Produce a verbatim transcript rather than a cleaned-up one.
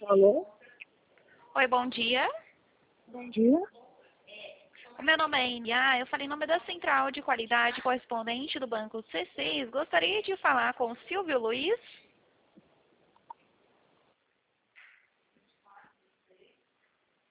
Alô? Oi, bom dia. Bom dia. O meu nome é Enia. Eu falei em nome da Central de Qualidade Correspondente do Banco C seis. Gostaria de falar com o Silvio Luiz.